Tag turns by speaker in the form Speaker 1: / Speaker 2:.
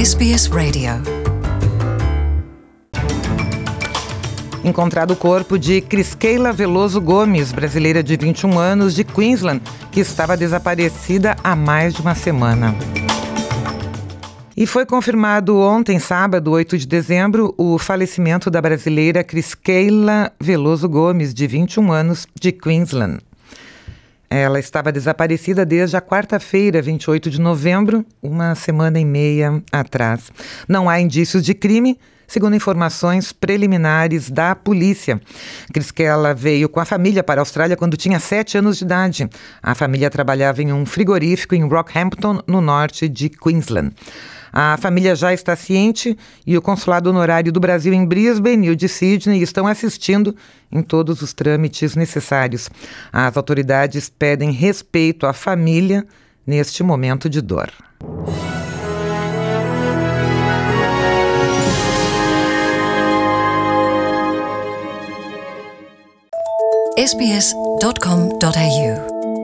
Speaker 1: SBS Radio. Encontrado o corpo de Criskeila Veloso Gomes, brasileira de 21 anos, de Queensland, que estava desaparecida há mais de uma semana. E foi confirmado ontem, sábado, 8 de dezembro, o falecimento da brasileira Criskeila Veloso Gomes, de 21 anos, de Queensland. Ela estava desaparecida desde a quarta-feira, 28 de novembro, uma semana e meia atrás. Não há indícios de crime, segundo informações preliminares da polícia. Criskeila veio com a família para a Austrália quando tinha 7 anos de idade. A família trabalhava em um frigorífico em Rockhampton, no norte de Queensland. A família já está ciente e o Consulado Honorário do Brasil em Brisbane e o de Sydney estão assistindo em todos os trâmites necessários. As autoridades pedem respeito à família neste momento de dor.
Speaker 2: sbs.com.au